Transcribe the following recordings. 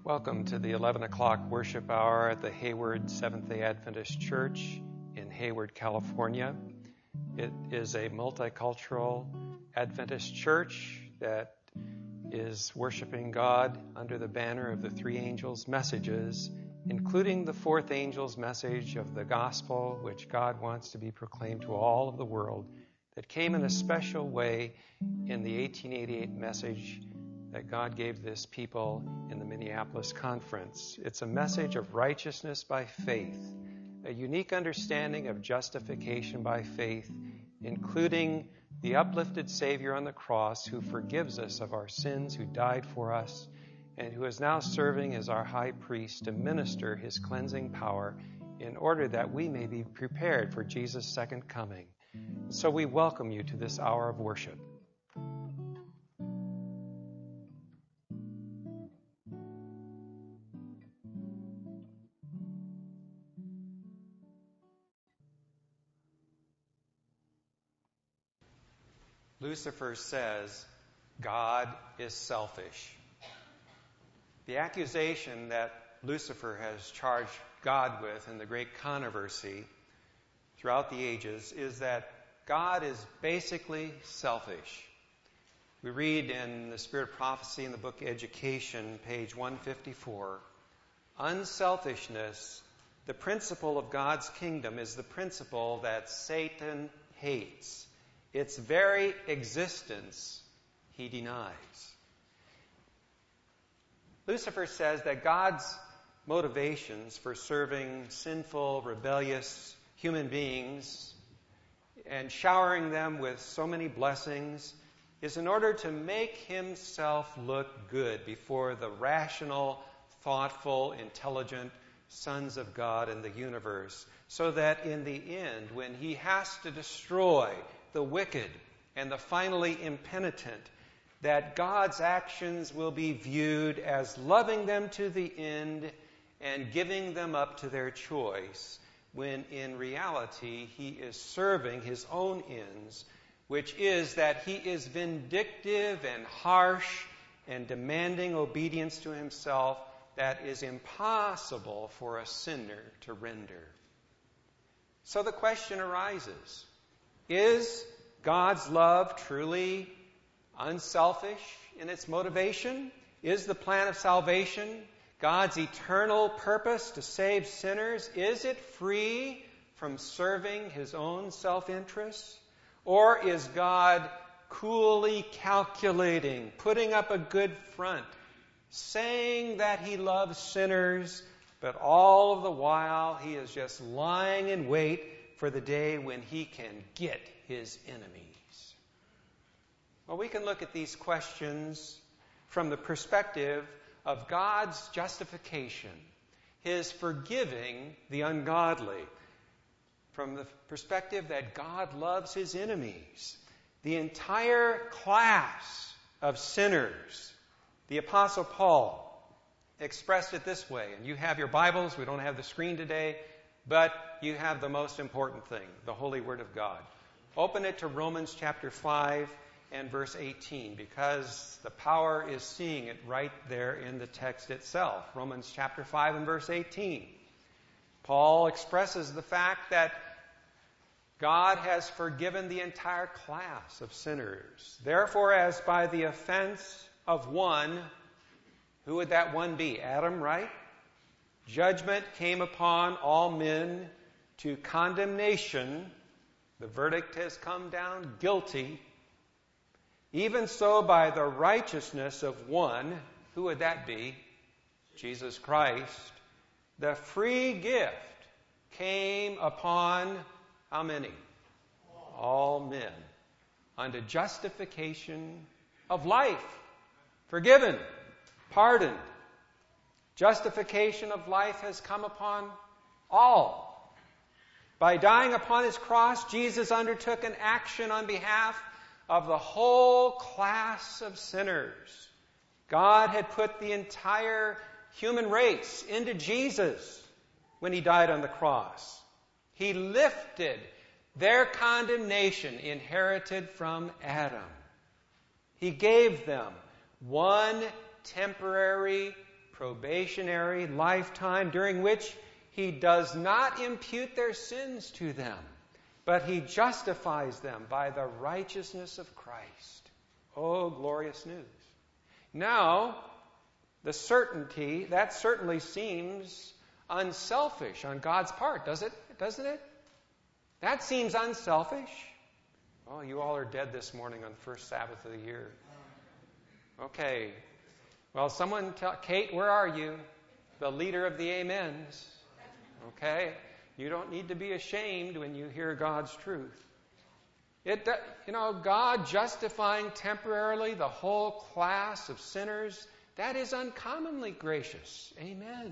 Welcome to the 11 o'clock worship hour at the Hayward Seventh-day Adventist Church in Hayward, California. It is a multicultural Adventist church that is worshiping God under the banner of the three angels' messages, including the fourth angel's message of the gospel, which God wants to be proclaimed to all of the world, that came in a special way in the 1888 message that God gave this people in the Minneapolis conference. It's a message of righteousness by faith, a unique understanding of justification by faith, including the uplifted Savior on the cross who forgives us of our sins, who died for us, and who is now serving as our high priest to minister his cleansing power in order that we may be prepared for Jesus' second coming. So we welcome you to this hour of worship. Lucifer says, God is selfish. The accusation that Lucifer has charged God with in the great controversy throughout the ages is that God is basically selfish. We read in the Spirit of Prophecy in the book Education, page 154, unselfishness, the principle of God's kingdom, is the principle that Satan hates. Its very existence he denies. Lucifer says that God's motivations for serving sinful, rebellious human beings and showering them with so many blessings is in order to make himself look good before the rational, thoughtful, intelligent sons of God in the universe, so that in the end, when he has to destroy the wicked and the finally impenitent, that God's actions will be viewed as loving them to the end and giving them up to their choice, when in reality he is serving his own ends, which is that he is vindictive and harsh and demanding obedience to himself that is impossible for a sinner to render. So the question arises, is God's love truly unselfish in its motivation? Is the plan of salvation, God's eternal purpose to save sinners, is it free from serving his own self-interests? Or is God coolly calculating, putting up a good front, saying that he loves sinners, but all of the while he is just lying in wait for the day when he can get his enemies? Well, we can look at these questions from the perspective of God's justification, his forgiving the ungodly, from the perspective that God loves his enemies, the entire class of sinners. The Apostle Paul expressed it this way, and you have your Bibles. We don't have the screen today, but you have the most important thing, the Holy Word of God. Open it to Romans chapter 5 and verse 18, because the power is seeing it right there in the text itself. Romans chapter 5 and verse 18. Paul expresses the fact that God has forgiven the entire class of sinners. Therefore, as by the offense of one, who would that one be? Adam, right? Judgment came upon all men to condemnation. The verdict has come down guilty. Even so, by the righteousness of one, who would that be? Jesus Christ. The free gift came upon how many? All men. Unto justification of life. Forgiven. Pardoned. Justification of life has come upon all. By dying upon his cross, Jesus undertook an action on behalf of the whole class of sinners. God had put the entire human race into Jesus when he died on the cross. He lifted their condemnation inherited from Adam. He gave them one temporary probationary lifetime during which He does not impute their sins to them, but He justifies them by the righteousness of Christ. Oh, glorious news. Now, the certainty, that certainly seems unselfish on God's part, doesn't it? That seems unselfish. Oh, you all are dead this morning on the first Sabbath of the year. Okay. Well, someone tell Kate, where are you? The leader of the amens. Okay? You don't need to be ashamed when you hear God's truth. God justifying temporarily the whole class of sinners, that is uncommonly gracious. Amen.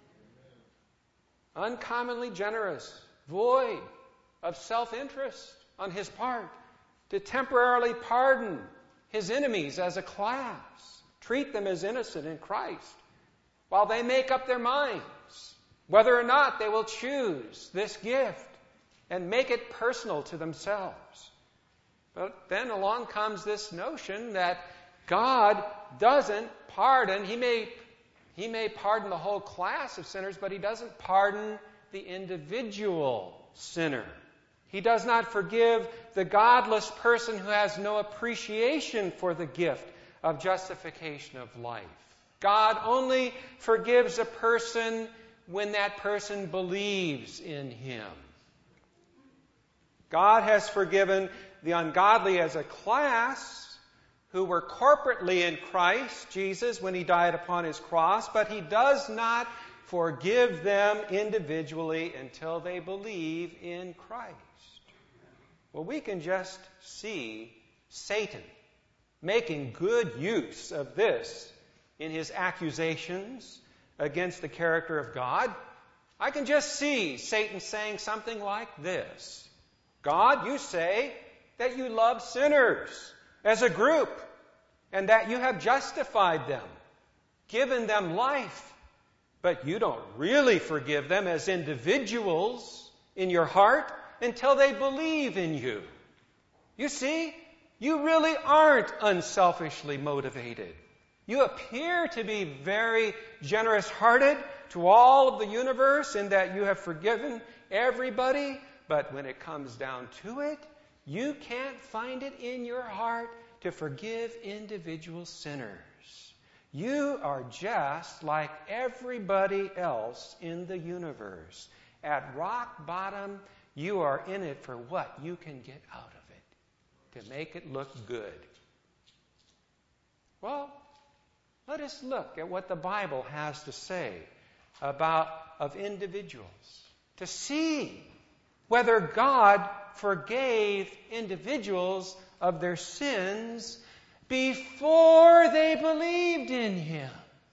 Uncommonly generous, void of self-interest on His part, to temporarily pardon His enemies as a class, treat them as innocent in Christ, while they make up their minds whether or not they will choose this gift and make it personal to themselves. But then along comes this notion that God doesn't pardon. He may pardon the whole class of sinners, but He doesn't pardon the individual sinner. He does not forgive the godless person who has no appreciation for the gift of justification of life. God only forgives a person when that person believes in Him. God has forgiven the ungodly as a class who were corporately in Christ Jesus when He died upon His cross, but He does not forgive them individually until they believe in Christ. Well, we can just see Satan making good use of this in his accusations against the character of God. I can just see Satan saying something like this: God, you say that you love sinners as a group and that you have justified them, given them life, but you don't really forgive them as individuals in your heart until they believe in you. You see, you really aren't unselfishly motivated. You appear to be very generous-hearted to all of the universe in that you have forgiven everybody, but when it comes down to it, you can't find it in your heart to forgive individual sinners. You are just like everybody else in the universe. At rock bottom, you are in it for what you can get out of it, to make it look good. Well, let us look at what the Bible has to say of individuals, to see whether God forgave individuals of their sins before they believed in Him.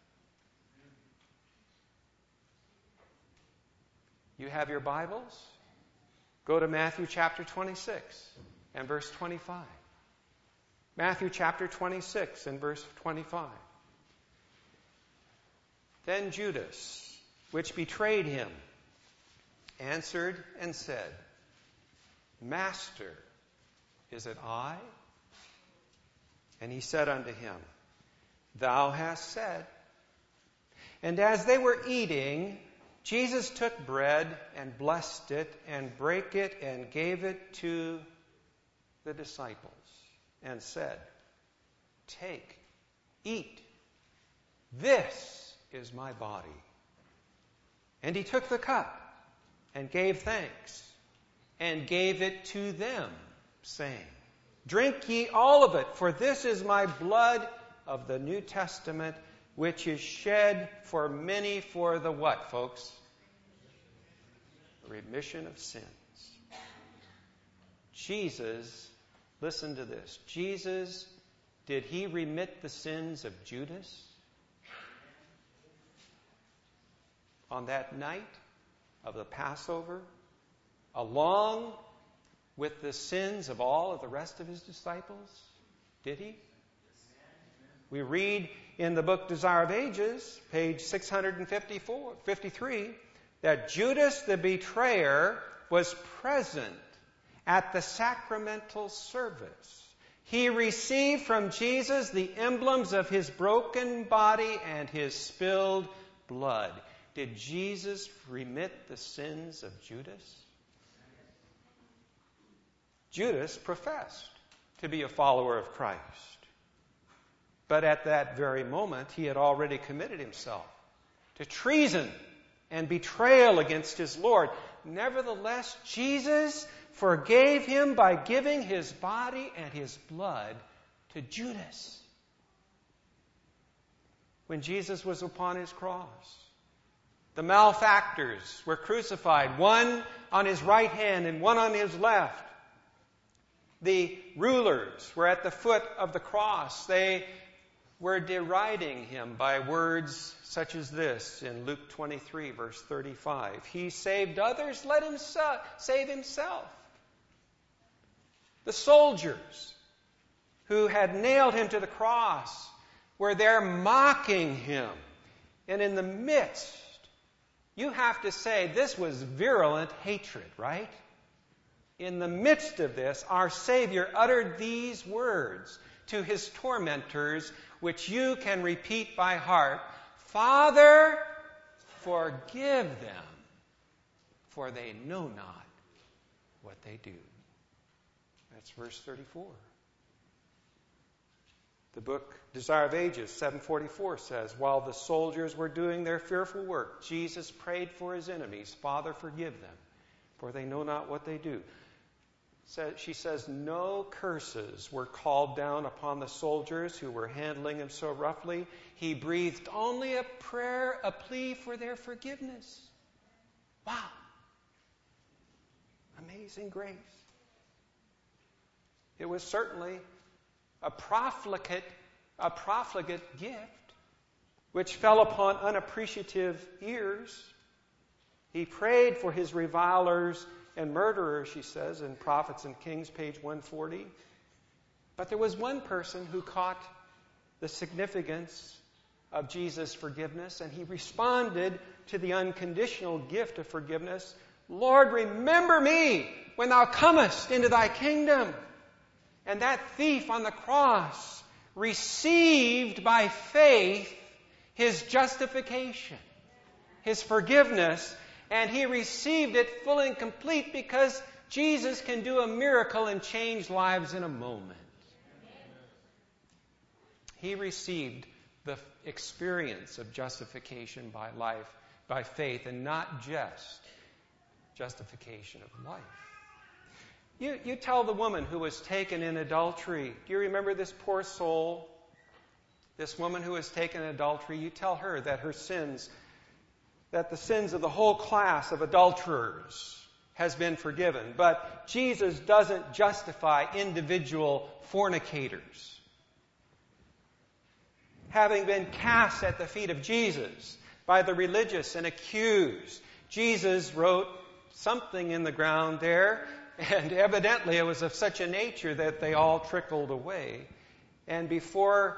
You have your Bibles? Go to Matthew chapter 26 and verse 25. Matthew chapter 26 and verse 25. Then Judas, which betrayed Him, answered and said, Master, is it I? And He said unto him, Thou hast said. And as they were eating, Jesus took bread and blessed it and brake it and gave it to the disciples and said, Take, eat. This is my body. And He took the cup and gave thanks and gave it to them, saying, Drink ye all of it, for this is my blood of the New Testament, which is shed for many for the what, folks? Remission of sins. Jesus, listen to this. Jesus, did He remit the sins of Judas? On that night of the Passover, along with the sins of all of the rest of His disciples? Did He? We read in the book Desire of Ages, page 653, that Judas the betrayer was present at the sacramental service. He received from Jesus the emblems of his broken body and his spilled blood. Did Jesus remit the sins of Judas? Judas professed to be a follower of Christ. But at that very moment, he had already committed himself to treason and betrayal against his Lord. Nevertheless, Jesus forgave him by giving his body and his blood to Judas. When Jesus was upon his cross, the malefactors were crucified, one on his right hand and one on his left. The rulers were at the foot of the cross. They were deriding him by words such as this in Luke 23, verse 35. He saved others, let him save himself. The soldiers who had nailed him to the cross were there mocking him. And in the midst, you have to say this was virulent hatred, right? In the midst of this, our Savior uttered these words to his tormentors, which you can repeat by heart. Father, forgive them, for they know not what they do. That's verse 34. The book Desire of Ages, 744, says, while the soldiers were doing their fearful work, Jesus prayed for his enemies, Father, forgive them, for they know not what they do. She says, no curses were called down upon the soldiers who were handling him so roughly. He breathed only a prayer, a plea for their forgiveness. Wow. Amazing grace. It was certainly a profligate gift which fell upon unappreciative ears. He prayed for his revilers and murderers, she says, in Prophets and Kings, page 140. But there was one person who caught the significance of Jesus' forgiveness, and he responded to the unconditional gift of forgiveness. Lord, remember me when thou comest into thy kingdom. And that thief on the cross received by faith his justification, his forgiveness, and he received it full and complete because Jesus can do a miracle and change lives in a moment. He received the experience of justification by faith, and not just justification of life. You tell the woman who was taken in adultery, do you remember this poor soul? This woman who was taken in adultery, you tell her that her sins, that the sins of the whole class of adulterers has been forgiven. But Jesus doesn't justify individual fornicators. Having been cast at the feet of Jesus by the religious and accused, Jesus wrote something in the ground there, and evidently it was of such a nature that they all trickled away. And before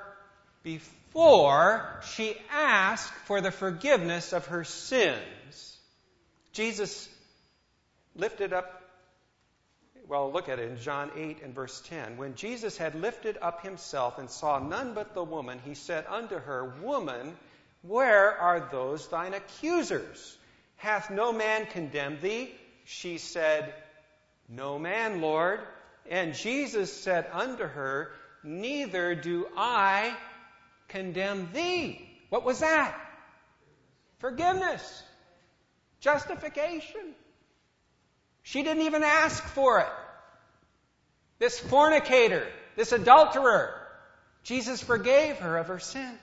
she asked for the forgiveness of her sins, Jesus lifted up, well, look at it in John 8 and verse 10. When Jesus had lifted up himself and saw none but the woman, he said unto her, Woman, where are those thine accusers? Hath no man condemned thee? She said, No man, Lord. And Jesus said unto her, Neither do I condemn thee. What was that? Forgiveness. Justification. She didn't even ask for it. This fornicator, this adulterer, Jesus forgave her of her sin.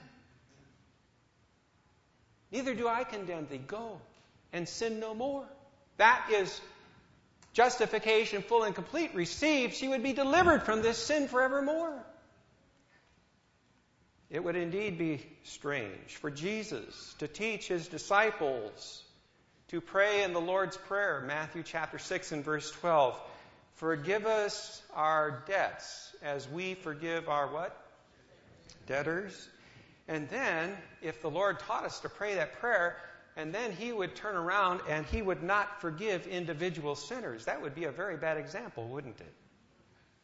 Neither do I condemn thee. Go and sin no more. That is justification full and complete received. She would be delivered from this sin forevermore. It would indeed be strange for Jesus to teach his disciples to pray in the Lord's Prayer, Matthew chapter 6 and verse 12. Forgive us our debts as we forgive our what? Debtors. And then, if the Lord taught us to pray that prayer, and then he would turn around and he would not forgive individual sinners, that would be a very bad example, wouldn't it?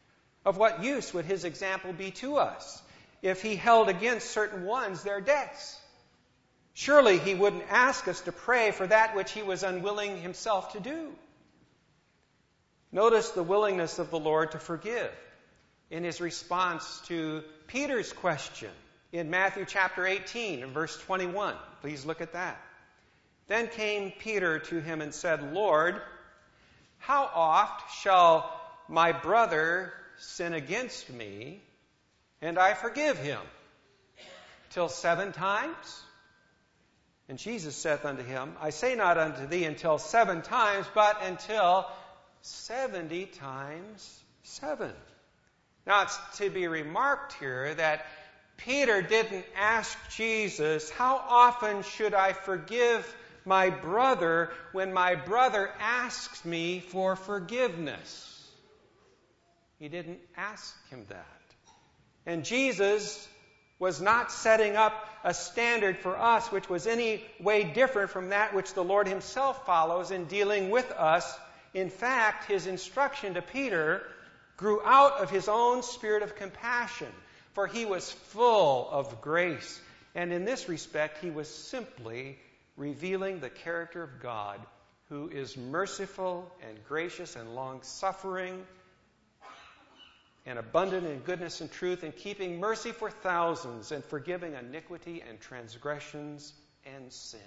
of what use would his example be to us if he held against certain ones their debts? Surely he wouldn't ask us to pray for that which he was unwilling himself to do. Notice the willingness of the Lord to forgive in his response to Peter's question in Matthew chapter 18 and verse 21. Please look at that. Then came Peter to him and said, Lord, how oft shall my brother sin against me, and I forgive him? Till 7 times? And Jesus saith unto him, I say not unto thee until 7 times, but until 70 times 7. Now it's to be remarked here that Peter didn't ask Jesus, how often should I forgive my brother when my brother asks me for forgiveness? He didn't ask him that. And Jesus was not setting up a standard for us which was any way different from that which the Lord himself follows in dealing with us. In fact, his instruction to Peter grew out of his own spirit of compassion, for he was full of grace. And in this respect, he was simply revealing the character of God, who is merciful and gracious and long-suffering and abundant in goodness and truth, and keeping mercy for thousands, and forgiving iniquity and transgressions and sin.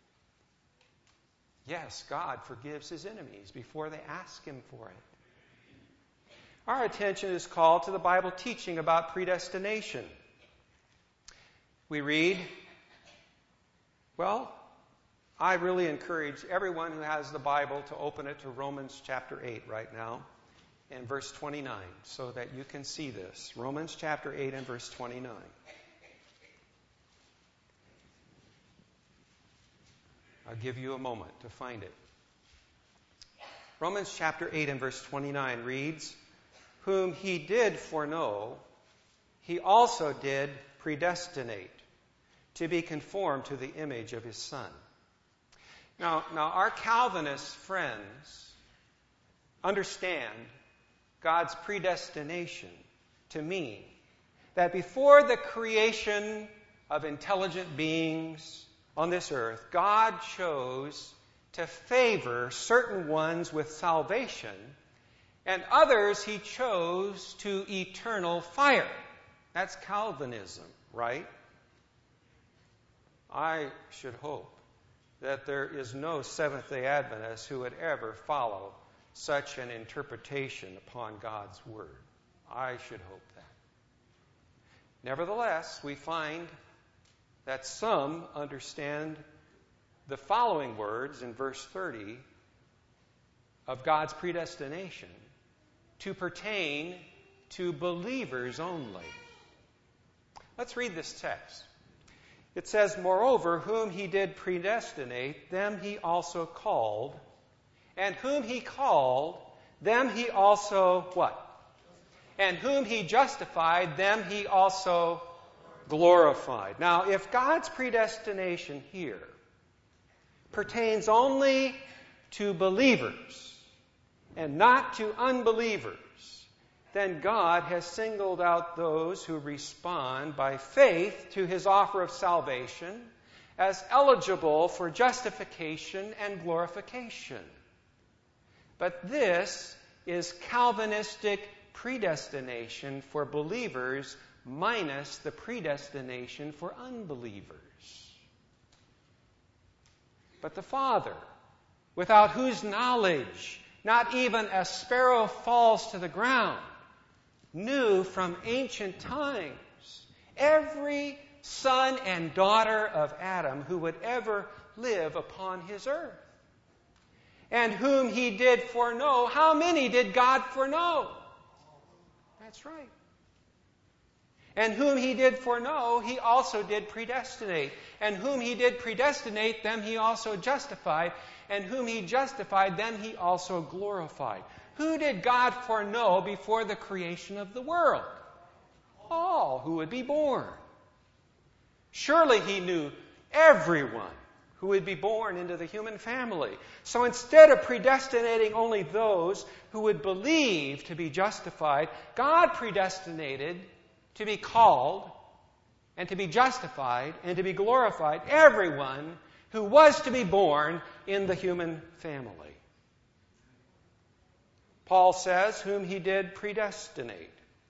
Yes, God forgives his enemies before they ask him for it. Our attention is called to the Bible teaching about predestination. We read, I really encourage everyone who has the Bible to open it to Romans chapter 8 right now and verse 29 so that you can see this. Romans chapter 8 and verse 29. I'll give you a moment to find it. Romans chapter 8 and verse 29 reads, Whom he did foreknow, he also did predestinate to be conformed to the image of his Son. Now our Calvinist friends understand God's predestination to mean that before the creation of intelligent beings on this earth, God chose to favor certain ones with salvation, and others he chose to eternal fire. That's Calvinism, right? I should hope that there is no Seventh-day Adventist who would ever follow such an interpretation upon God's Word. I should hope that. Nevertheless, we find that some understand the following words in verse 30 of God's predestination to pertain to believers only. Let's read this text. It says, Moreover, whom he did predestinate, them he also called. And whom he called, them he also what? And whom he justified, them he also glorified. Now, if God's predestination here pertains only to believers and not to unbelievers, then God has singled out those who respond by faith to his offer of salvation as eligible for justification and glorification. But this is Calvinistic predestination for believers minus the predestination for unbelievers. But the Father, without whose knowledge not even a sparrow falls to the ground, knew from ancient times every son and daughter of Adam who would ever live upon his earth. And whom he did foreknow, how many did God foreknow? That's right. And whom he did foreknow, he also did predestinate. And whom he did predestinate, them he also justified. And whom he justified, them he also glorified. Who did God foreknow before the creation of the world? All who would be born. Surely he knew everyone who would be born into the human family. So instead of predestinating only those who would believe to be justified, God predestinated to be called and to be justified and to be glorified everyone who was to be born in the human family. Paul says, whom he did predestinate.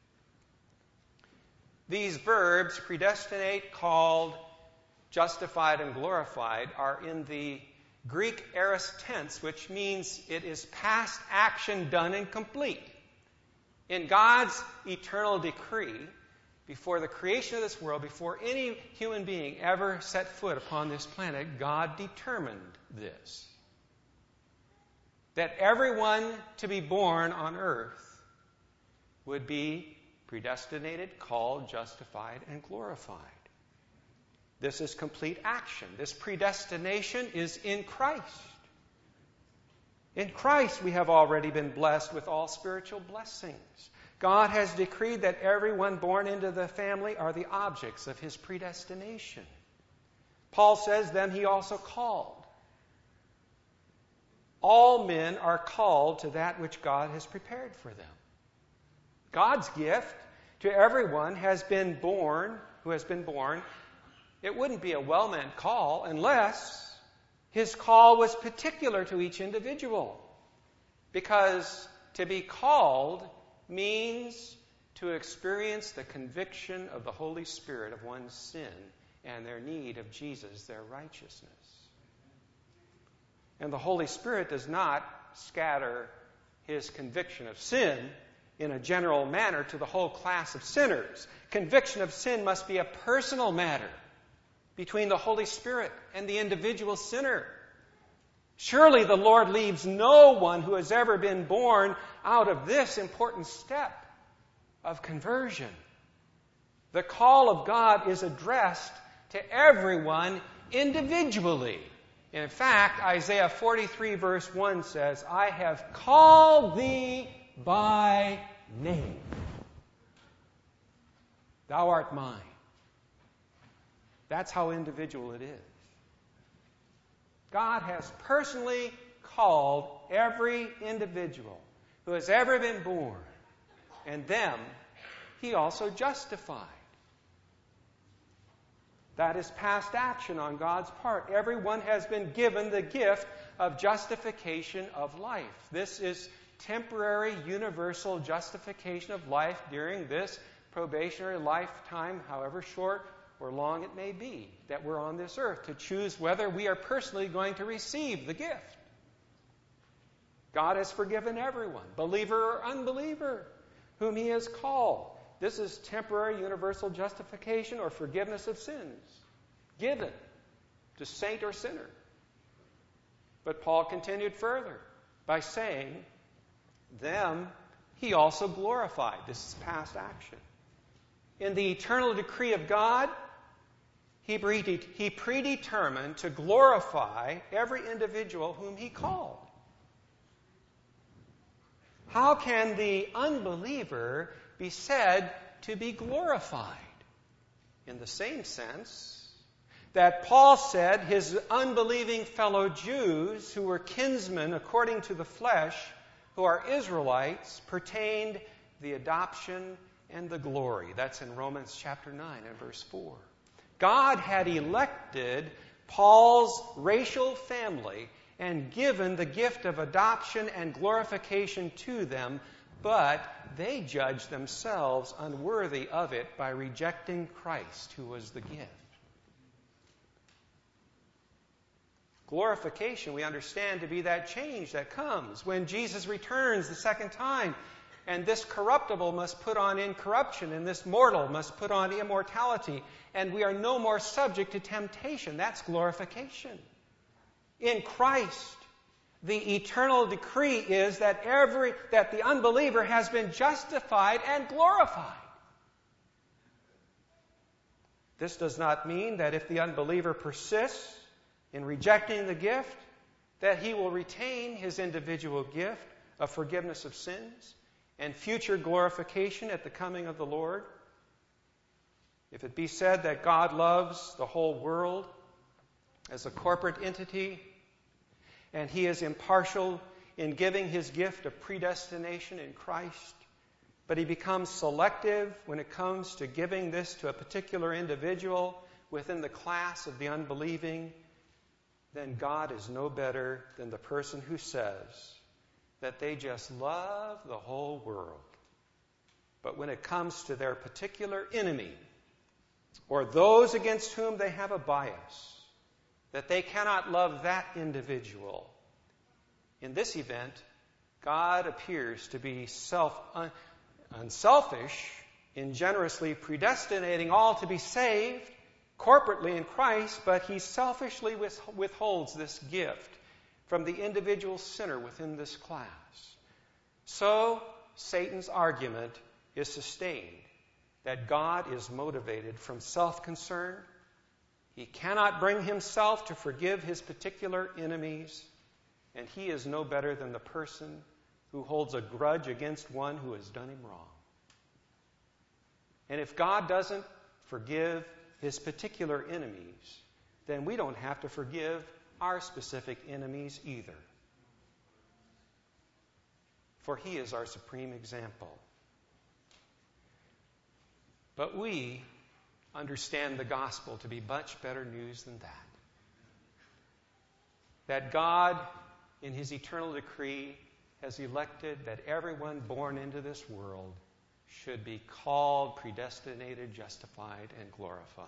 These verbs, predestinate, called, justified, and glorified, are in the Greek aorist tense, which means it is past action done and complete. In God's eternal decree, before the creation of this world, before any human being ever set foot upon this planet, God determined this. That everyone to be born on earth would be predestinated, called, justified, and glorified. This is complete action. This predestination is in Christ. In Christ we have already been blessed with all spiritual blessings. God has decreed that everyone born into the family are the objects of his predestination. Paul says, then he also called. All men are called to that which God has prepared for them. God's gift to everyone who has been born. It wouldn't be a well-meant call unless his call was particular to each individual. Because to be called means to experience the conviction of the Holy Spirit of one's sin and their need of Jesus, their righteousness. And the Holy Spirit does not scatter his conviction of sin in a general manner to the whole class of sinners. Conviction of sin must be a personal matter between the Holy Spirit and the individual sinner. Surely the Lord leaves no one who has ever been born out of this important step of conversion. The call of God is addressed to everyone individually. In fact, Isaiah 43 verse 1 says, I have called thee by name. Thou art mine. That's how individual it is. God has personally called every individual who has ever been born, and them he also justified. That is past action on God's part. Everyone has been given the gift of justification of life. This is temporary, universal justification of life during this probationary lifetime, however short or long it may be, that we're on this earth, to choose whether we are personally going to receive the gift. God has forgiven everyone, believer or unbeliever, whom he has called. This is temporary universal justification or forgiveness of sins, given to saint or sinner. But Paul continued further by saying, them he also glorified. This is past action. In the eternal decree of God, he predetermined to glorify every individual whom he called. How can the unbeliever be said to be glorified? In the same sense that Paul said his unbelieving fellow Jews, who were kinsmen according to the flesh, who are Israelites, pertained the adoption and the glory. That's in Romans chapter 9 and verse 4. God had elected Paul's racial family and given the gift of adoption and glorification to them, but they judged themselves unworthy of it by rejecting Christ, who was the gift. Glorification, we understand to be that change that comes when Jesus returns the second time, and this corruptible must put on incorruption, and this mortal must put on immortality, and we are no more subject to temptation. That's glorification. In Christ, the eternal decree is that the unbeliever has been justified and glorified. This does not mean that if the unbeliever persists in rejecting the gift, that he will retain his individual gift of forgiveness of sins and future glorification at the coming of the Lord. If it be said that God loves the whole world as a corporate entity, and He is impartial in giving His gift of predestination in Christ, but He becomes selective when it comes to giving this to a particular individual within the class of the unbelieving, then God is no better than the person who says that they just love the whole world. But when it comes to their particular enemy, or those against whom they have a bias, that they cannot love that individual. In this event, God appears to be unselfish in generously predestinating all to be saved corporately in Christ, but He selfishly withholds this gift from the individual sinner within this class. So, Satan's argument is sustained that God is motivated from self-concern. He cannot bring Himself to forgive His particular enemies, and He is no better than the person who holds a grudge against one who has done him wrong. And if God doesn't forgive His particular enemies, then we don't have to forgive our specific enemies either. For He is our supreme example. But we understand the gospel to be much better news than that. That God, in His eternal decree, has elected that everyone born into this world should be called, predestinated, justified, and glorified.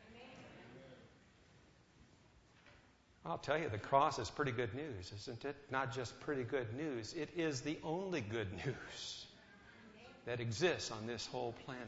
I'll tell you, the cross is pretty good news, isn't it? Not just pretty good news, it is the only good news that exists on this whole planet.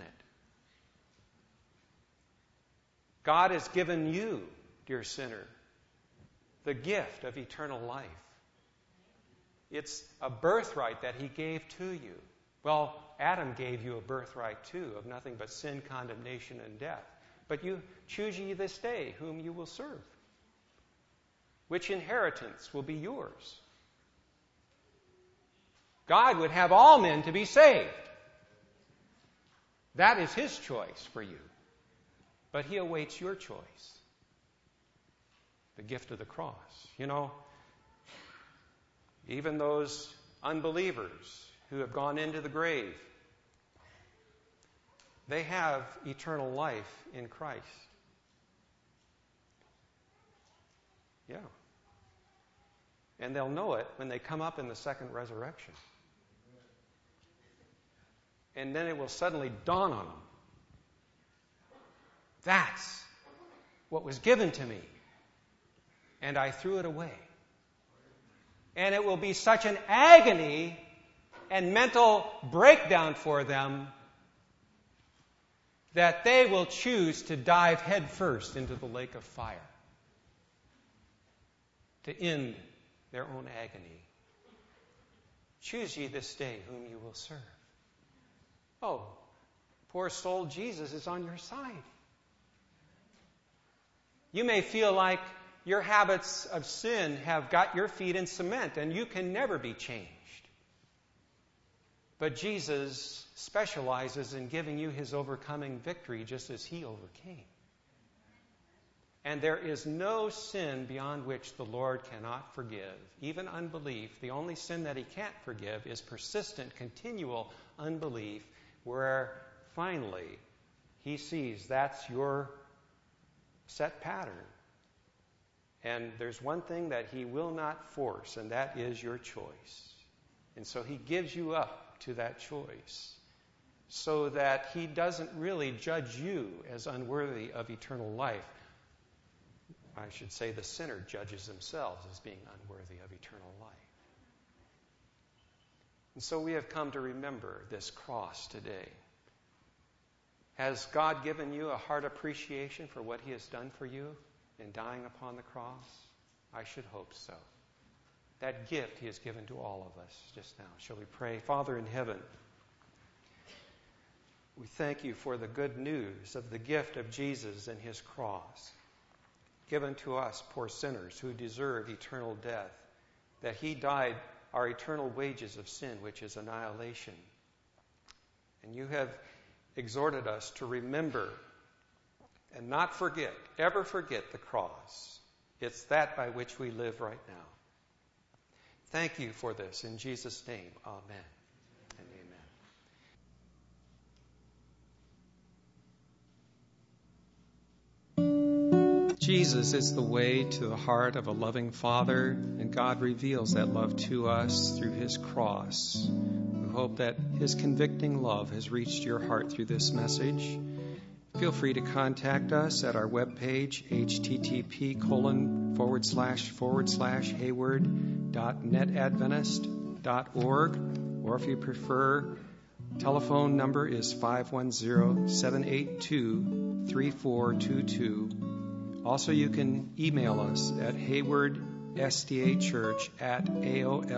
God has given you, dear sinner, the gift of eternal life. It's a birthright that He gave to you. Well, Adam gave you a birthright too, of nothing but sin, condemnation, and death. But you choose ye this day whom you will serve. Which inheritance will be yours? God would have all men to be saved. That is His choice for you. But He awaits your choice. The gift of the cross. You know, even those unbelievers who have gone into the grave, they have eternal life in Christ. Yeah. And they'll know it when they come up in the second resurrection. And then it will suddenly dawn on them. That's what was given to me. And I threw it away. And it will be such an agony and mental breakdown for them that they will choose to dive headfirst into the lake of fire to end their own agony. Choose ye this day whom you will serve. Oh, poor soul, Jesus is on your side. You may feel like your habits of sin have got your feet in cement and you can never be changed. But Jesus specializes in giving you His overcoming victory just as He overcame. And there is no sin beyond which the Lord cannot forgive. Even unbelief, the only sin that He can't forgive is persistent, continual unbelief, where finally He sees that's your set pattern. And there's one thing that He will not force, and that is your choice. And so He gives you up to that choice so that He doesn't really judge you as unworthy of eternal life. I should say the sinner judges themselves as being unworthy of eternal life. And so we have come to remember this cross today. Has God given you a heart appreciation for what He has done for you in dying upon the cross? I should hope so. That gift He has given to all of us just now. Shall we pray? Father in heaven, we thank You for the good news of the gift of Jesus and His cross, given to us, poor sinners who deserve eternal death, that He died our eternal wages of sin, which is annihilation. And You have exhorted us to remember and not forget, ever forget the cross It's that by which we live right now. Thank you for this. In Jesus' name, amen and amen. Jesus is the way to the heart of a loving Father, and God reveals that love to us through his cross. We hope that his convicting love has reached your heart through this message. Feel free to contact us at our webpage, http://hayward.netadventist.org, or if you prefer, telephone number is 510-782-3422. Also, you can email us at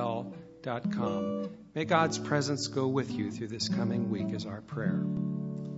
haywardsdachurch@aol.com. May God's presence go with you through this coming week is our prayer.